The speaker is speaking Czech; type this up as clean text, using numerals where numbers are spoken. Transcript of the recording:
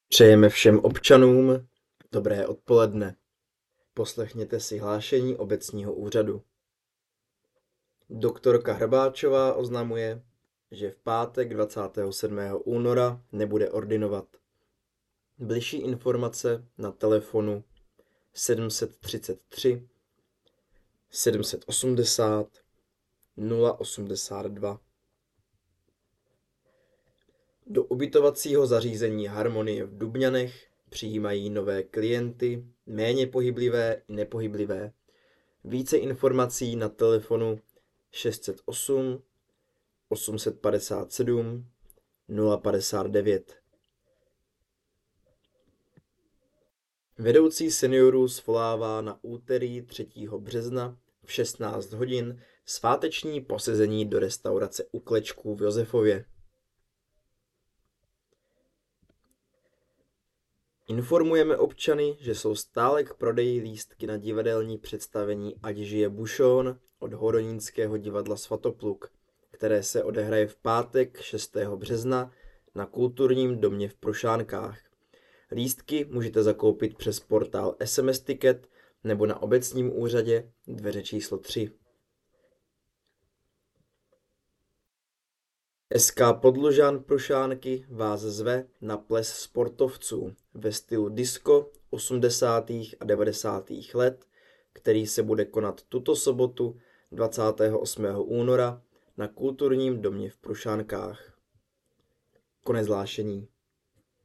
Přejeme všem občanům dobré odpoledne. Poslechněte si hlášení obecního úřadu. Doktorka Hrbáčová oznamuje, že v pátek 27. února nebude ordinovat. Bližší informace na telefonu 733 780 082. Do ubytovacího zařízení Harmonie v Dubňanech přijímají nové klienty, méně pohyblivé i nepohyblivé. Více informací na telefonu 608 857 059. Vedoucí seniorů svolává na úterý 3. března v 16 hodin sváteční posezení do restaurace U Klečků v Josefově. Informujeme občany, že jsou stále k prodeji lístky na divadelní představení Ať žije Bušón od Hodonínského divadla Svatopluk, které se odehraje v pátek 6. března na Kulturním domě v Prušánkách. Lístky můžete zakoupit přes portál SMS Ticket nebo na obecním úřadě dveře číslo 3. SK Podlužan Prušánky vás zve na ples sportovců ve stylu disco 80. a 90. let, který se bude konat tuto sobotu 28. února na Kulturním domě v Prušánkách. Konec hlášení.